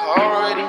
Already.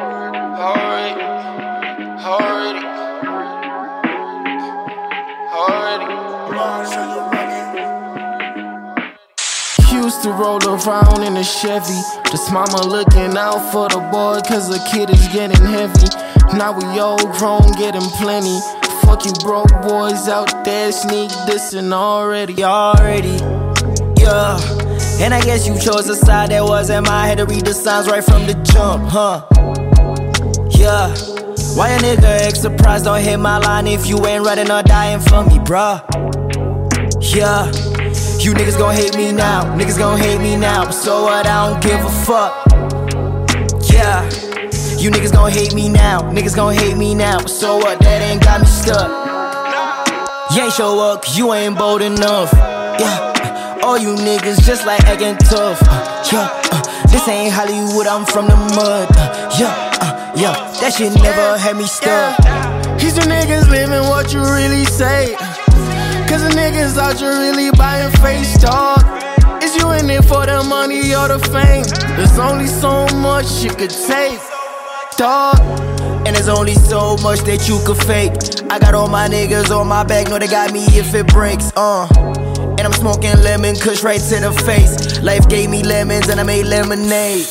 Used to roll around in a Chevy. This mama looking out for the boy, cause the kid is getting heavy. Now we all grown, getting plenty. Fuck you broke boys out there, sneak dissing already. Yeah. And I guess you chose the side that wasn't mine. Had to read the signs right from the jump, huh? Yeah. Why a nigga act surprised? Don't hit my line if you ain't running or dying for me, bruh. Yeah. You niggas gon' hate me now, but so what, I don't give a fuck. Yeah. You niggas gon' hate me now, but so what, that ain't got me stuck. You ain't show up cause you ain't bold enough. Yeah. All you niggas just like acting tough. This ain't Hollywood, I'm from the mud. Yeah, that shit never had me stuck. He's the niggas living what you really say. Cause the niggas out you really buying face talk. Is you in it for the money or the fame? There's only so much you could take, dog. And there's only so much that you could fake. I got all my niggas on my back, know they got me if it breaks, And I'm smoking lemon kush right to the face. Life gave me lemons and I made lemonade.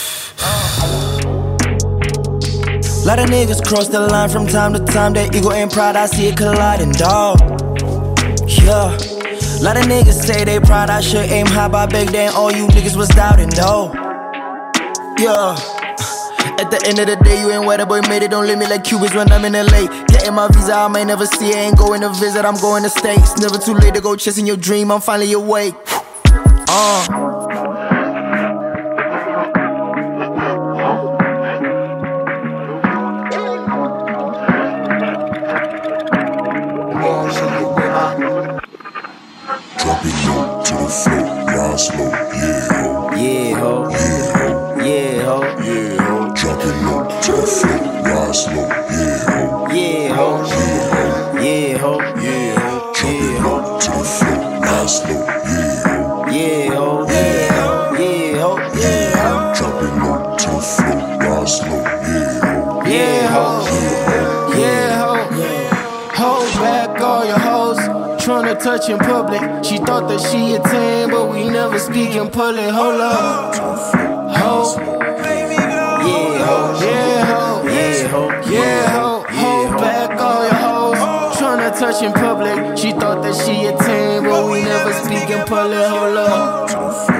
Lot of niggas cross the line from time to time. That ego and pride, I see it colliding, dawg. Yeah. Lot of niggas say they proud, I should aim high, but back then all you niggas was doubting, though. Yeah. At the end of the day, you ain't where the boy made it. Don't leave me like Cubans when I'm in LA. Getting my visa, I may never see it. Ain't going to visit, I'm going to States. Never too late to go chasing your dream, I'm finally awake. Drop it low to the floor, ride slow, yeah ho. Yeah ho. Drop it low to the floor, ride slow, Yeah ho. Drop it low to the floor, ride slow, Yeah ho. Drop it low to the floor, ride slow, Hold back all your hoes, tryna touch in public. She thought that she a 10, but we never speak in public. Hold up, ho. Hold back all your hoes, tryna touch in public. She thought that she a 10, but we never speak in public. Hold up.